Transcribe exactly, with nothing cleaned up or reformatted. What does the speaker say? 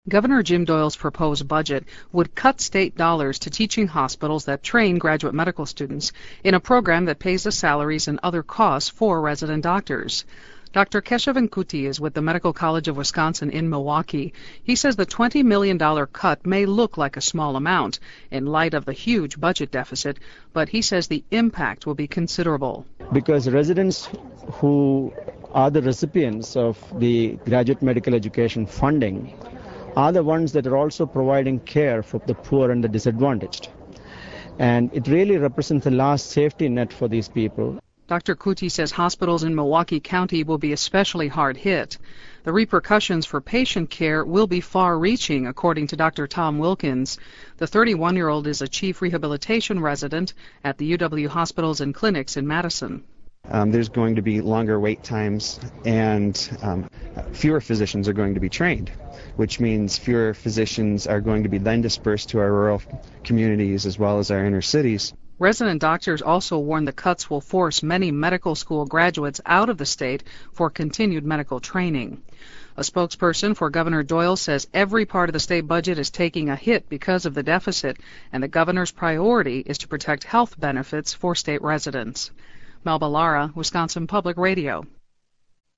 Governor Jim Doyle's proposed budget would cut state dollars to teaching hospitals that train graduate medical students in a program that pays the salaries and other costs for resident doctors. Doctor Keshav Venkuti is with the Medical College of Wisconsin in Milwaukee. He says the twenty million dollars cut may look like a small amount in light of the huge budget deficit, but he says the impact will be considerable. Because residents who are the recipients of the graduate medical education funding are the ones that are also providing care for the poor and the disadvantaged. And it really represents the last safety net for these people. Doctor Kuti says hospitals in Milwaukee County will be especially hard hit. The repercussions for patient care will be far-reaching, according to Doctor Tom Wilkins. The thirty-one-year-old is a chief rehabilitation resident at the U W hospitals and clinics in Madison. Um, there's going to be longer wait times, and um, fewer physicians are going to be trained, which means fewer physicians are going to be then dispersed to our rural communities as well as our inner cities. Resident doctors also warn the cuts will force many medical school graduates out of the state for continued medical training. A spokesperson for Governor Doyle says every part of the state budget is taking a hit because of the deficit, and the governor's priority is to protect health benefits for state residents. Melba Lara, Wisconsin Public Radio.